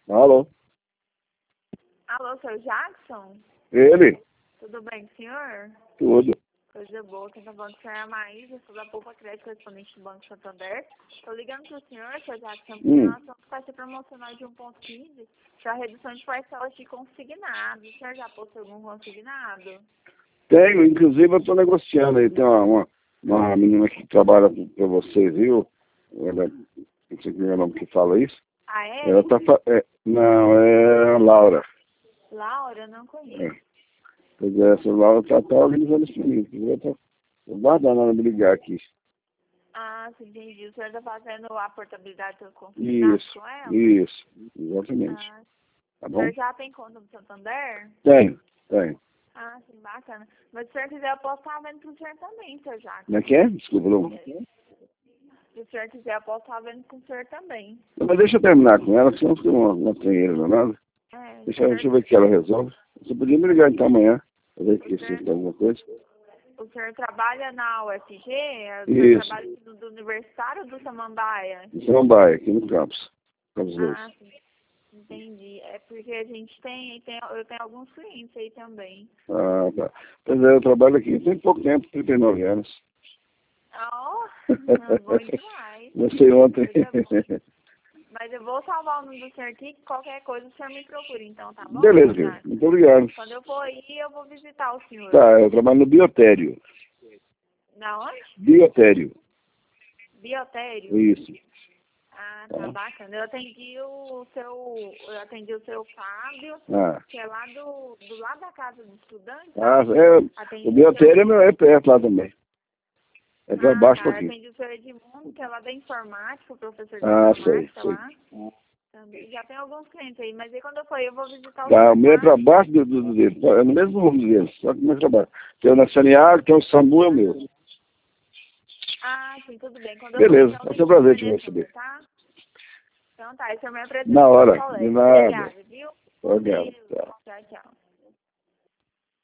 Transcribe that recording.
Alô? Alô, seu Jackson? Ele? Tudo bem, senhor? Tudo. Coisa boa, quem tá falando com o senhor é a Maísa, sou da Poupa Crédito, correspondente do Banco Santander. Tô ligando pro senhor, seu Jackson, porque nós estamos com a taxa promocional de 1,15 para redução de parcelas de consignado. O senhor já possui algum consignado? Tenho, inclusive eu estou negociando aí. Tem uma menina que trabalha para você, viu? Ela, não sei quem é o nome que fala isso. Ah, é? Ela tá não, é a Laura. Laura, eu não conheço. É. Pois é, essa Laura tá organizando isso para mim. Eu tô guardando ela me ligar aqui. Ah, sim, entendi. O senhor tá fazendo a portabilidade do consignado Isso, com ela? isso, exatamente. Ah, Tá o bom? senhor já tem conta no Santander? Tenho. Ah, sim, bacana. Mas se o senhor quiser, eu posso estar vendo pro senhor também, seu Jackson. Como é que é? Desculpa, não. Se o senhor quiser, eu posso estar vendo com o senhor também. Não, mas deixa eu terminar com ela, senão fica uma tranheira danada. Deixa eu ver o que ela resolve. Você podia me ligar então amanhã, pra ver que se tem alguma coisa. O senhor trabalha na UFG? O senhor Isso. trabalha aqui do Universitário ou do Samambaia? Em Samambaia, aqui no campus. Campus 2. Ah, sim. Entendi. É porque a gente eu tenho alguns clientes aí também. Ah, tá. Pois é, eu trabalho aqui tem pouco tempo, 39 anos. Oh, bom demais. Comecei ontem. Mas eu vou salvar o número do senhor aqui, que qualquer coisa o senhor me procura, então, tá bom? Beleza, querido. Muito obrigado. Quando eu for aí, eu vou visitar o senhor. Tá, eu trabalho no Biotério. Na onde? Biotério. Biotério? Isso. Ah, tá bacana. Eu atendi o seu Fábio, que é lá do lado da casa do estudante. Ah, Atendi o Biotério é perto lá também. É pra baixo um eu pouquinho. atendi o seu Edmundo, que é lá da informática, o professor de Sei. informática lá. Também. Já tem alguns clientes aí, mas aí quando eu for eu vou visitar o Tá, senhor, o meu é tá? pra baixo dele. É no mesmo rumo dele, só que mais pra baixo. Tem o Nassaniago, tem o Samu, é o meu. Ah, sim, tudo bem. Quando eu Beleza, for, vai ser um prazer te receber. tá? Então tá, esse é o meu presente Na hora, pro de colega. nada. Obrigada, viu? Obrigado. Tchau, tchau.